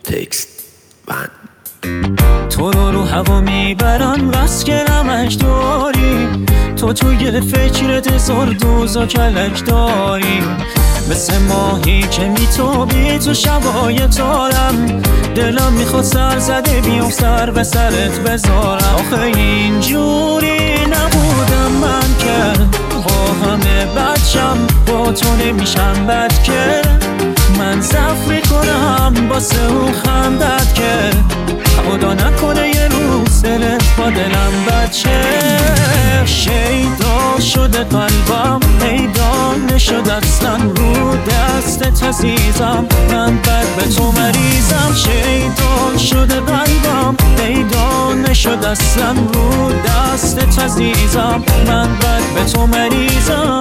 تکست من تو رو هوا میبرن بس که نمک داری، تو توی فکرت هزار دوز و کلک داری، مثل ماهی که میتوبی تو شبای تارم، دلم میخواد سر زده بیام سر به سرت بذارم. آخه اینجوری نبودم من که با همه بچم، با تو نمیشم بد که من ضعف میکنم واسه اون خندت که خدا نکنه یه روز دلت با دلم بچه. شیدا شده قلبم پیدا نشد اصلا رو دستت عزیزم، من بد به تو مریضم. شیدا شده قلبم پیدا نشد اصلا رو دستت عزیزم، من بد به تو مریضم.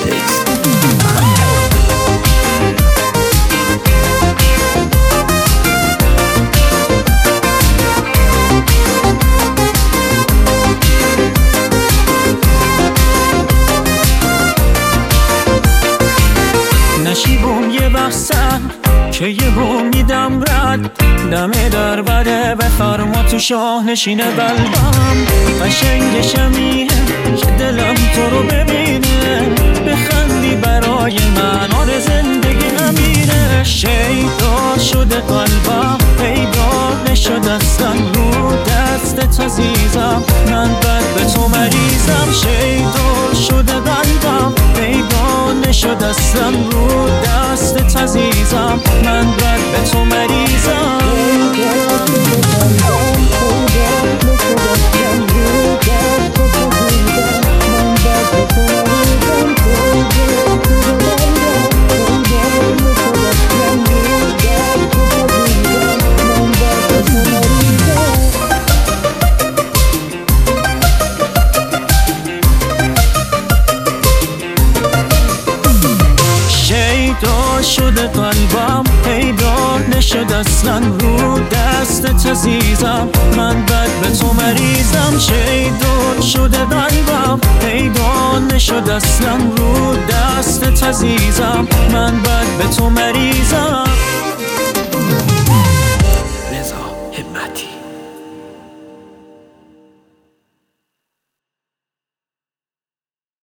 نشیبم یه بخصن که یه بوم میدم رد، دمه در بده بفرما تو شاه نشینه قلبم. قشنگشمیه که دلم تو رو ببینه، بخندی برای من آره زندگی نمیره. شیدا شده قلبم پیدا نشد اصلا رو دستت عزیزم، من بد به تو مریضم. شیدا شده قلبم پیدا نشد اصلا رو دستت عزیزم، من بد به تو مریضم. شیدا شده قلبم پیدا نشد اصلا رو دستت عزیزم، من بد به تو مریضم. شیدا شده قلبم پیدا نشد اصلا رو دستت عزیزم، من بد به تو مریضم.